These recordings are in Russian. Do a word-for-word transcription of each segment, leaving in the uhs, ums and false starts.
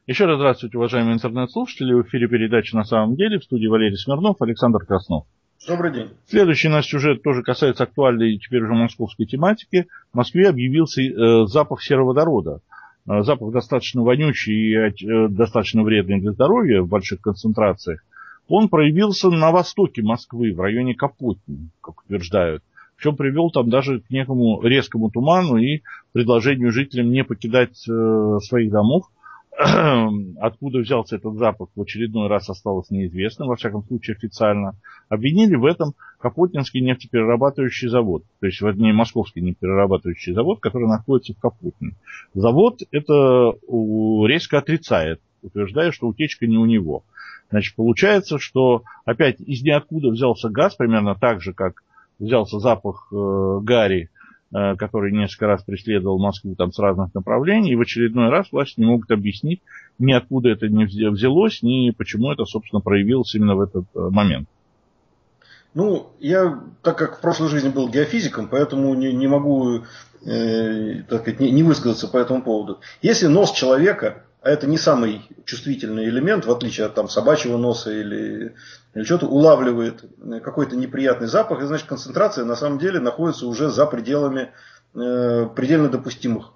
Еще раз здравствуйте, уважаемые интернет-слушатели. В эфире передача «На самом деле». В студии Валерий Смирнов, Александр Краснов. Добрый день. Следующий наш сюжет тоже касается актуальной теперь уже московской тематики. В Москве объявился э, запах сероводорода. Э, запах достаточно вонючий и э, достаточно вредный для здоровья в больших концентрациях. Он проявился на востоке Москвы, в районе Капотни, как утверждают. Причем привел там даже к некому резкому туману и предложению жителям не покидать э, своих домов. Откуда взялся этот запах, в очередной раз осталось неизвестным, во всяком случае официально. Обвинили в этом Капотнинский нефтеперерабатывающий завод, то есть, вернее, Московский нефтеперерабатывающий завод, который находится в Капотне. Завод это резко отрицает, утверждая, что утечка не у него. Значит, получается, что опять из ниоткуда взялся газ, примерно так же, как взялся запах э, гари, который несколько раз преследовал Москву там с разных направлений, и в очередной раз власти не могут объяснить, ни откуда это не взялось, ни почему это, собственно, проявилось именно в этот момент. Ну, я, так как в прошлой жизни был геофизиком, поэтому не, не могу э, так сказать, не, не высказаться по этому поводу. Если нос человека, а это не самый чувствительный элемент, в отличие от там, собачьего носа или, или что-то, улавливает какой-то неприятный запах, и значит концентрация на самом деле находится уже за пределами э, предельно допустимых.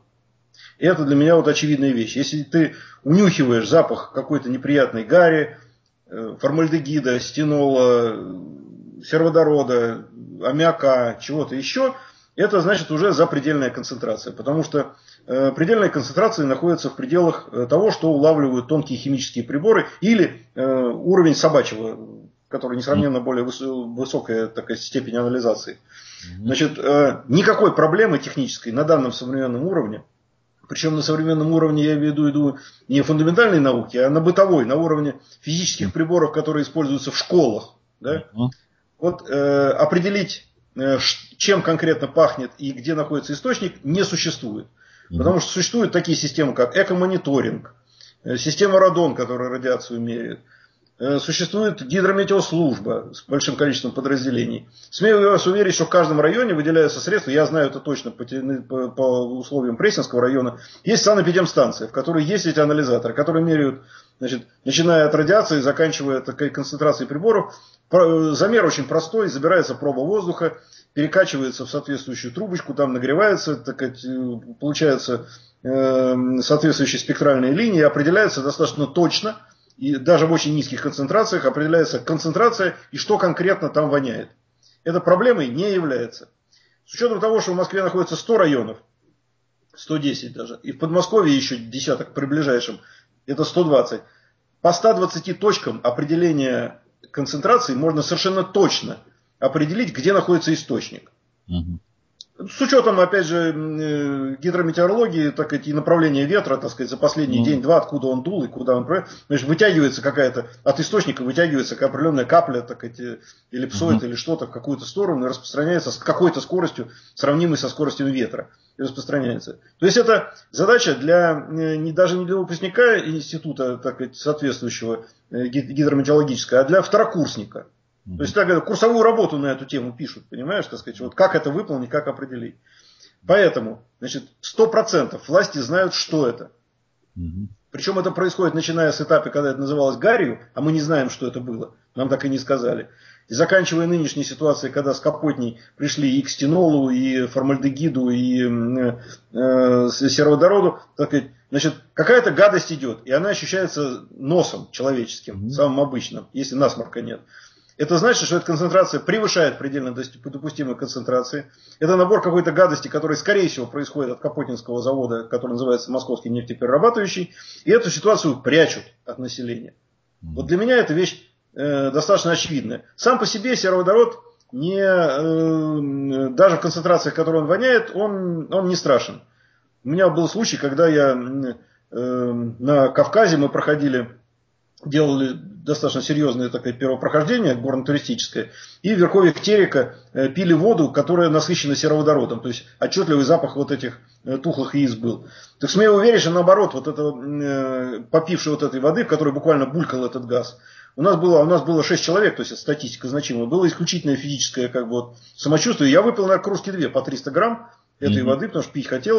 И это для меня вот очевидная вещь. Если ты унюхиваешь запах какой-то неприятной гари, э, формальдегида, стенола, сероводорода, аммиака, чего-то еще, это значит уже запредельная концентрация. Потому что э, предельная концентрация находится в пределах э, того, что улавливают тонкие химические приборы или э, уровень собачьего, который несравненно более выс- высокая такая степень анализации. Значит, э, никакой проблемы технической на данном современном уровне, причем на современном уровне я имею в виду не фундаментальной науки, а на бытовой, на уровне физических приборов, которые используются в школах. Да? Вот э, определить, э, чем конкретно пахнет и где находится источник, не существует. Потому что существуют такие системы, как экомониторинг, э, система радон, которая радиацию меряет. Э, существует гидрометеослужба с большим количеством подразделений. Смею вас уверить, что в каждом районе выделяются средства, я знаю это точно по, по, по условиям Пресненского района, есть санэпидемстанция, в которой есть эти анализаторы, которые меряют, значит, начиная от радиации, заканчивая такой концентрацией приборов. Замер очень простой, забирается проба воздуха, перекачивается в соответствующую трубочку, там нагревается, так сказать, получается э, соответствующие спектральные линии, определяется достаточно точно, и даже в очень низких концентрациях определяется концентрация и что конкретно там воняет. Это проблемой не является. С учетом того, что в Москве находится сто районов, сто десять даже, и в Подмосковье еще десяток при ближайшем, это сто двадцать. По ста двадцати точкам определения концентрации можно совершенно точно определить, где находится источник. Угу. С учетом, опять же, гидрометеорологии, так сказать, и направления ветра, так сказать, за последний mm. день-два, откуда он дул и куда он... Значит, вытягивается какая-то, от источника вытягивается определенная капля, так сказать, эллипсоид mm-hmm. или что-то в какую-то сторону и распространяется с какой-то скоростью, сравнимой со скоростью ветра. И распространяется. То есть это задача для, не, даже не для выпускника института, так сказать, соответствующего гидрометеорологического, а для второкурсника. Mm-hmm. То есть так, курсовую работу на эту тему пишут, понимаешь, так сказать, вот как это выполнить, как определить. Поэтому, значит, сто процентов власти знают, что это. Mm-hmm. Причем это происходит, начиная с этапа, когда это называлось гарью, а мы не знаем, что это было, нам так и не сказали. И заканчивая нынешней ситуацией, когда с Капотней пришли и к стенолу, и формальдегиду, и э, э, сероводороду, так сказать, значит, какая-то гадость идет, и она ощущается носом человеческим, mm-hmm. самым обычным, если насморка нет. Это значит, что эта концентрация превышает предельно допустимые концентрации. Это набор какой-то гадости, который, скорее всего, происходит от Капотнинского завода, который называется Московский нефтеперерабатывающий. И эту ситуацию прячут от населения. Вот для меня эта вещь э, достаточно очевидная. Сам по себе сероводород, не, э, даже в концентрациях, в которой он воняет, он, он не страшен. У меня был случай, когда я э, на Кавказе мы проходили... делали достаточно серьезное такое первопрохождение горно-туристическое, и в верховьях Терека пили воду, которая насыщена сероводородом, то есть отчетливый запах вот этих тухлых яиц был. Так смею уверить, что наоборот, вот это, попивший вот этой воды, в которой буквально булькал этот газ, у нас было, у нас было шесть человек, то есть это статистика значимая, было исключительное физическое как бы, вот, самочувствие. Я выпил на кружки две по триста грамм этой mm-hmm. воды, потому что пить хотелось.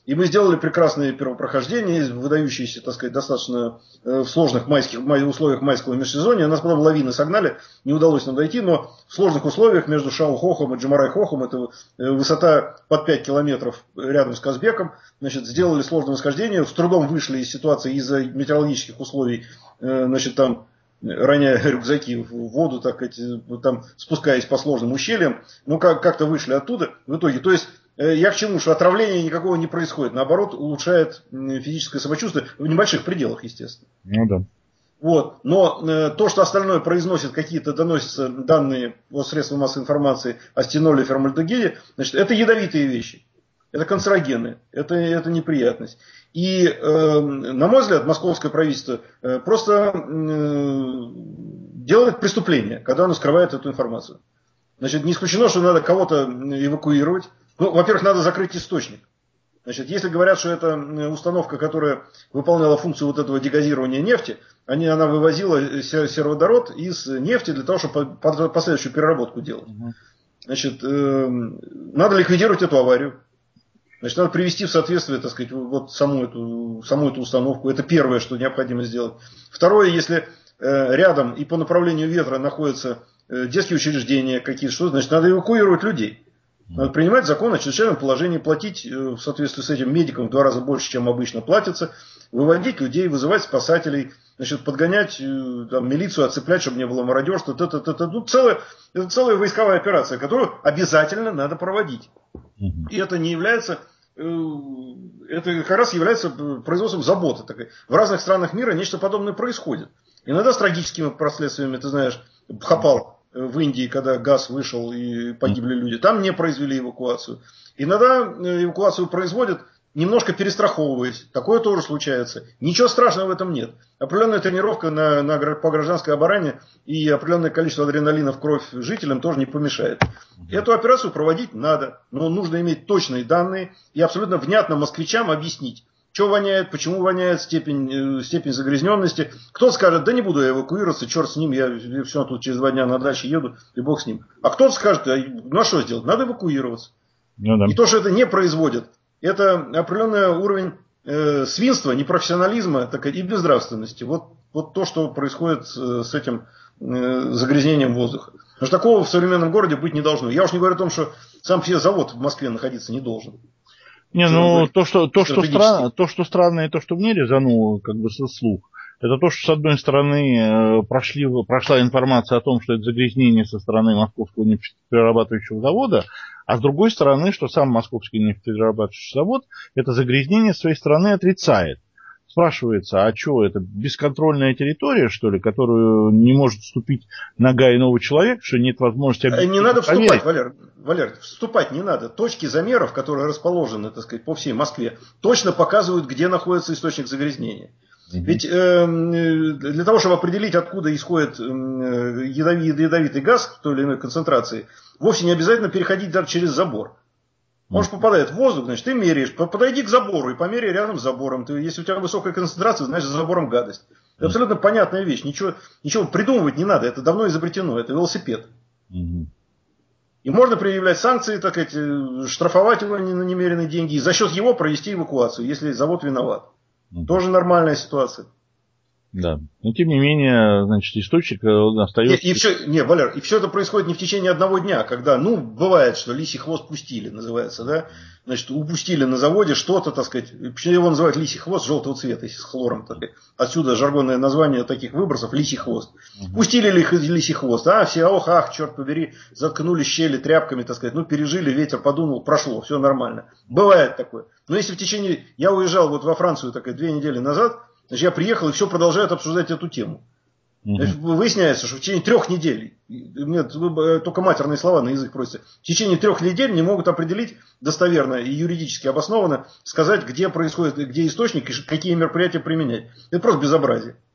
И мы сделали прекрасные первопрохождения, выдающиеся, так сказать, достаточно в сложных майских, условиях майского межсезонья. Нас потом лавины согнали, не удалось нам дойти, но в сложных условиях между Шау-Хохом и Джамарай-Хохом, это высота под пять километров рядом с Казбеком, значит, сделали сложное восхождение, с трудом вышли из ситуации из-за метеорологических условий, значит, там, роняя рюкзаки в воду, так сказать, там, спускаясь по сложным ущельям, ну, как- как-то вышли оттуда в итоге. То есть, я к чему, что отравления никакого не происходит. Наоборот, улучшает физическое самочувствие в небольших пределах, естественно. Ну да. Вот. Но э, то, что остальное произносит какие-то, доносятся данные от средств массовой информации о стеноле и формальдегиде, значит, это ядовитые вещи. Это канцерогены. Это, это неприятность. И, э, на мой взгляд, московское правительство э, просто э, делает преступление, когда оно скрывает эту информацию. Значит, не исключено, что надо кого-то эвакуировать. Ну, во-первых, надо закрыть источник. Значит, если говорят, что это установка, которая выполняла функцию вот этого дегазирования нефти, они, она вывозила сероводород из нефти для того, чтобы последующую переработку делать. Значит, э, надо ликвидировать эту аварию. Значит, надо привести в соответствие, так сказать, вот саму эту, саму эту установку. Это первое, что необходимо сделать. Второе, если э, рядом и по направлению ветра находятся э, детские учреждения какие-то, что значит, надо эвакуировать людей. Надо принимать закон о чрезвычайном положении, платить в соответствии с этим медикам в два раза больше, чем обычно платится, выводить людей, вызывать спасателей, значит, подгонять там, милицию, отцеплять, чтобы не было мародерства. Это, это, это, ну, целая, это целая войсковая операция, которую обязательно надо проводить. И это не является, это как раз является производством заботы. Такой. В разных странах мира нечто подобное происходит. Иногда с трагическими последствиями, ты знаешь, Бхопал в Индии, когда газ вышел и погибли люди, там не произвели эвакуацию. Иногда эвакуацию производят, немножко перестраховываясь. Такое тоже случается. Ничего страшного в этом нет. Определенная тренировка на, на, по гражданской обороне и определенное количество адреналина в кровь жителям тоже не помешает. Эту операцию проводить надо, но нужно иметь точные данные и абсолютно внятно москвичам объяснить, что воняет, почему воняет, степень, степень загрязненности. Кто-то скажет, да не буду я эвакуироваться, черт с ним, я, я все тут через два дня на даче еду, и бог с ним. А кто-то скажет, ну а что сделать, надо эвакуироваться. Ну, да. И то, что это не производит, это определенный уровень э, свинства, непрофессионализма так, и безнравственности. Вот, вот то, что происходит с этим э, загрязнением воздуха. Потому что такого в современном городе быть не должно. Я уж не говорю о том, что сам все завод в Москве находиться не должен. Не, ну то, что, то, что странно, то, что странно, и то, что мне резануло, как бы, со слух, это то, что, с одной стороны, прошли, прошла информация о том, что это загрязнение со стороны Московского нефтеперерабатывающего завода, а с другой стороны, что сам Московский нефтеперерабатывающий завод это загрязнение с своей стороны отрицает. Спрашивается, а что, это бесконтрольная территория, что ли, которую не может вступить нога иного человека, что нет возможности объективно Не надо вступать, проверить? Валер, Валер, вступать не надо. Точки замеров, которые расположены, так сказать, по всей Москве, точно показывают, где находится источник загрязнения. Угу. Ведь э, для того, чтобы определить, откуда исходит э, ядовитый, ядовитый газ в той или иной концентрации, вовсе не обязательно переходить даже через забор. Он же попадает в воздух, значит, ты меряешь, подойди к забору и померяй рядом с забором. Ты, если у тебя высокая концентрация, значит, за забором гадость. Это абсолютно понятная вещь. Ничего, ничего придумывать не надо. Это давно изобретено. Это велосипед. Mm-hmm. И можно предъявлять санкции, так сказать, штрафовать его на немеренные деньги и за счет его провести эвакуацию, если завод виноват. Mm-hmm. Тоже нормальная ситуация. Да. Но тем не менее, значит, источник остается. И, и все, не, Валер, и все это происходит не в течение одного дня, когда, ну, бывает, что лисий хвост пустили, называется, да, значит, упустили на заводе что-то, так сказать, почему его называют лисий хвост желтого цвета, если с хлором, так сказать. Отсюда жаргонное название таких выбросов лисий хвост. Угу. Пустили ли лисий хвост, а все, ох, ах, черт побери, заткнули щели тряпками, так сказать, ну, пережили, ветер подунул, прошло, все нормально. Бывает такое. Но если в течение, я уезжал вот во Францию, так сказать, две недели назад, значит, я приехал, и все продолжают обсуждать эту тему. Значит, выясняется, что в течение трех недель, нет, только матерные слова на язык просятся, в течение трех недель не могут определить достоверно и юридически обоснованно, сказать, где происходит, где источник и какие мероприятия применять. Это просто безобразие.